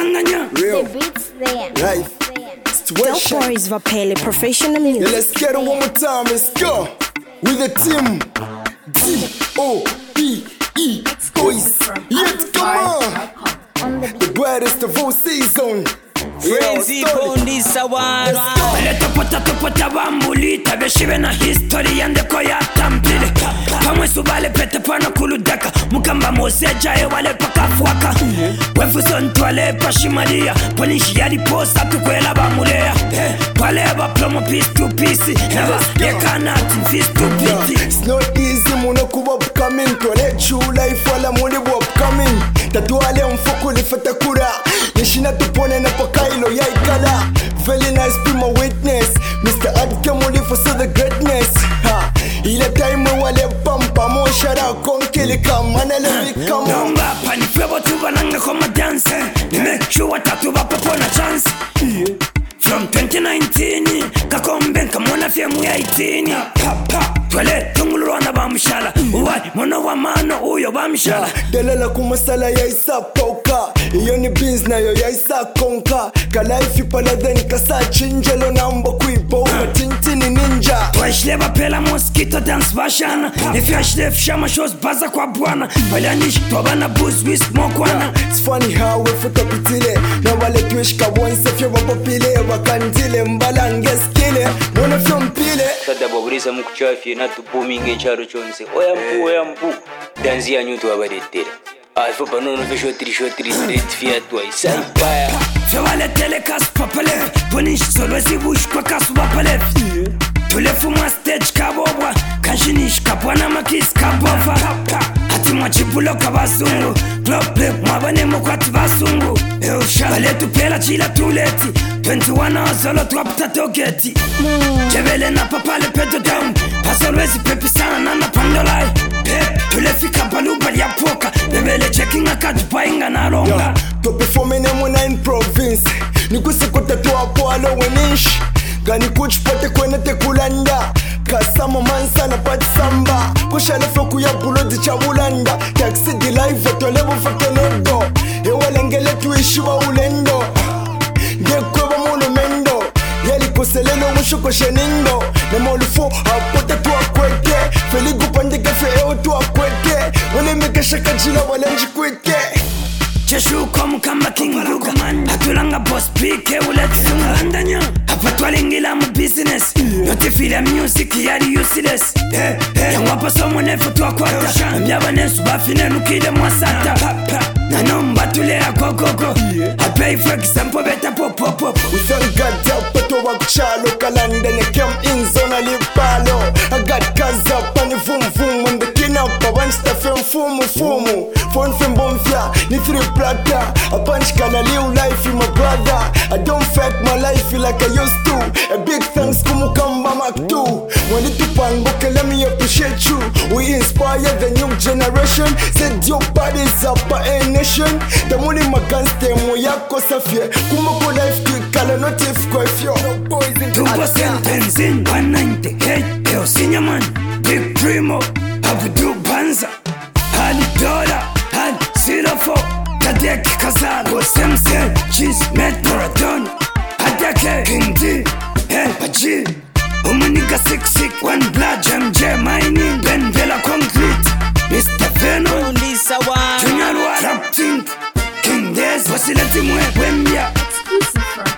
Real life situation. Dopor is Vapele, professional music. Yeah, let's get it one more time. Let's go with the team. D-O-P-E boys. Yet come on. The brightest of all season. Frenzy Bondi Sawara. Letopota bambulita beshibe na history yandeko ya tampile. Kamwe subale pete pana kuludeka. Mukamba moseja wale pakafwaka. Wefuson twale pashimalia. Ponishi yali posta tukwela bamulea. Pale ba plomo piece to piece. Yekana fist to pity. It's not easy muno kuba upcoming. Twale true life wala muli upcoming. Tatuale mfuku lifata kura. Nishina tupone na pakailo ya ikala. Very nice be my witness. Mr. Adkamuli for so the greatness. Ile time wale pampa mo shara konkili kamana levi kamo. Namba pani febo tuba nanga koma dance. Make sure tatuba popona chance. From 2019 kakombe kamona fiemu ya 18. Twale tungulwana bamshala. Uwai mono wa mano uyo bamshala. Delela kumasala ya isa poka. Iyo ni biz na yo ya isa konka. Kalaifi pala then kasa chinjelo nambo kuipo. Matintini ninja. Twaishleba pela mosquito dance bashana. If you ashlef shama shows baza kwa bwana. Walianish tobana booze with mokwana. It's funny how we foot up itile. Na wale tuishka once if you wapopile. Wakandile mbalange skile. Mwana film pile. Sada baburisa mkuchafi na tupuminge charo chonse. Oya mpu. Danzi ya nyutu wabaretera. Alfa panono fe shotiri straight fiatwa isaipaya. Fewale telekas papale. Ponish solo zibush kwa kasu papale. Tulefuma stage kabobwa. Kanshinish kapwana makis kabova. Hati mwachipulo kabazungu. Globe mwabane mokwati basungu. Wale tupela chila tuleti. 21 hours solo tuwapita togeti. Jebele na papale pedo down. Pasolwezi pepi sana na pandolai. Tulefika baluba ya poka. Bebele checking akatupainga na ronga. To perform in M9 province. Nikuse kote tuwa po alo wenish. Gani kuchpote kwene te kulanda. Kasama mansa na pati samba. Kusha lefe kuya bulodi cha ulanda. Taxi di live tolevo fakenego. Ewalengele tuishiwa ulendo. Ngekweba monumendo. Yeli koselelo mwishuko shenindo. Nemolufo apote tuwa kweke. Feligu pandike feo tuwa kweke. Wale mekesha kajila wale njikweke. Cheshuko mukamba king luka. Atulanga boss pike uletunga andanya. Hapa twalingila mu business. Notifila music yari useless. Yangwapa somo nefu tuwa kwata. Mbyaba nesu bafine nukile mwasata. Nanomba tulea kokoko. I pay for example beta pop. We thank God up to walk chalo kalanda ne kem in zona lipalo. I got cars up and vum vum on the kin up a one stuff and fumu. Phone from Bonfia, ni 3 plata. A punch kala live life in my brother. I don't fake my life like I used to. A big thanks kumukamba mak 2. When it tupango let me appreciate you. We inspire the new generation. Set your bodies up a nation. The money maganste mo yako safie. Kumoko life kala notif kwa ifyo. Tupo sentence in 198. Yo Sinyaman, Big Primo, Abdu Banza, Ali Dola, Ali Silafo, Tadek Kazal, Semsel, Cheese, Met Marathon, Adake, King D, Paji, Umanika 661 Blood Jam, Mining, Ben Vela Concrete, Mr. Venom, Junior Warap Tink, King Des, Wasilati Mwe, Wembia. Exclusive from